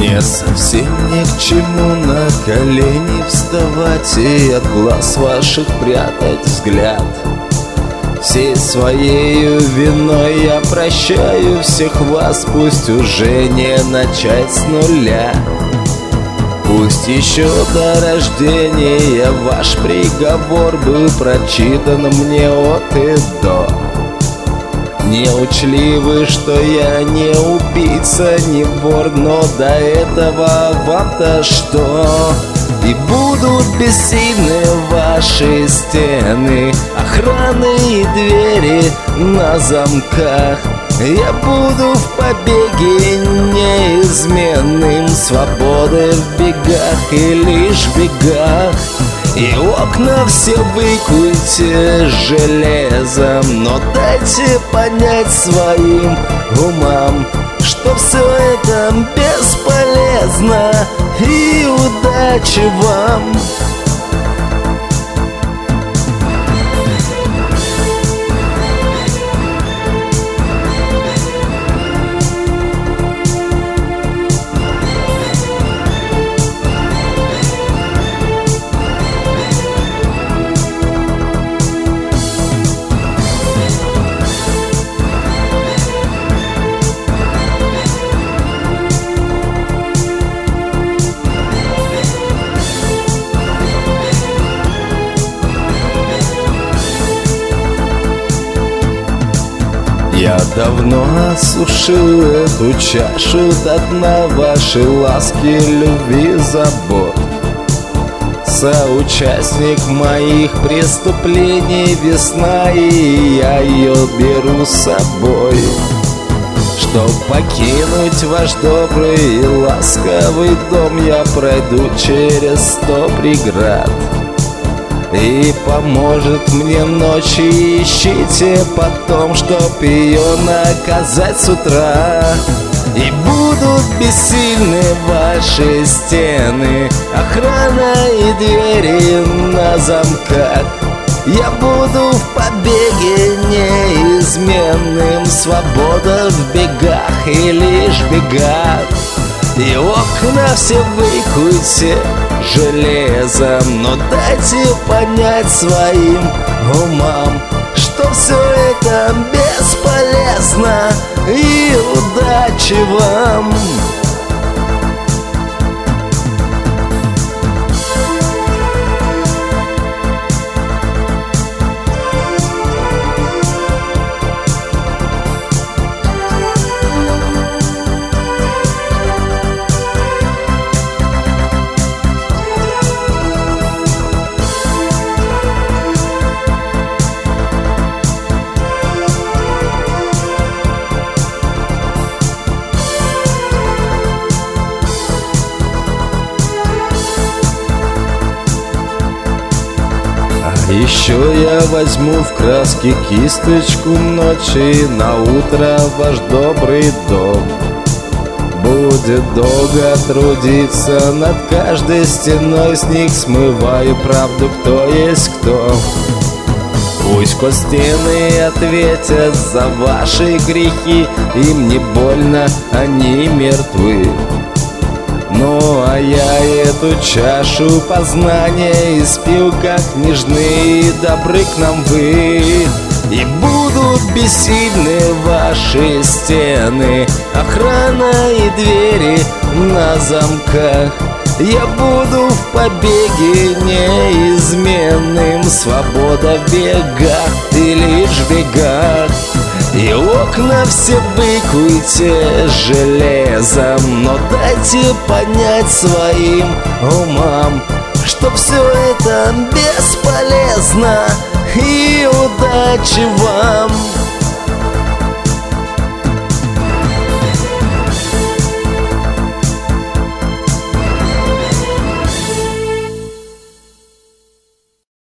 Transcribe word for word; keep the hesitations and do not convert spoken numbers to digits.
Мне совсем ни к чему на колени вставать и от глаз ваших прятать взгляд. Всей своею виной я прощаю всех вас, пусть уже не начать с нуля. Пусть еще до рождения ваш приговор был прочитан мне от и до. Не учли вы, что я не убийца, не вор, но до этого вам-то что? И будут бессильны ваши стены, охраны и двери на замках. Я буду в побеге неизменным, свободы в бегах и лишь в бегах. И окна все выкуйте железом, но дайте понять своим умам, что все это бесполезно, и удачи вам. Я давно осушил эту чашу до дна, ваши ласки, любви, забот. Соучастник моих преступлений весна, и я ее беру с собой. Чтоб покинуть ваш добрый и ласковый дом, я пройду через сто преград. И поможет мне ночи, ищите потом, чтоб ее наказать с утра. И будут бессильны ваши стены, охрана и двери на замках. Я буду в побеге неизменным, свобода в бегах и лишь в бегах. И окна все выкуйте железом, но дайте понять своим умам, что все это бесполезно, и удачи вам. Еще я возьму в краски кисточку ночи, на утро ваш добрый дом будет долго трудиться над каждой стеной, с них смываю правду, кто есть кто. Пусть стены ответят за ваши грехи, им не больно, они мертвы. Ну а я эту чашу познания испил, как нежны и добры к нам вы. И будут бессильны ваши стены, охрана и двери на замках. Я буду в побеге неизменным, свобода в бегах и лишь в бегах. И окна все выкуйте железом, но дайте понять своим умам, что все это бесполезно, и удачи вам.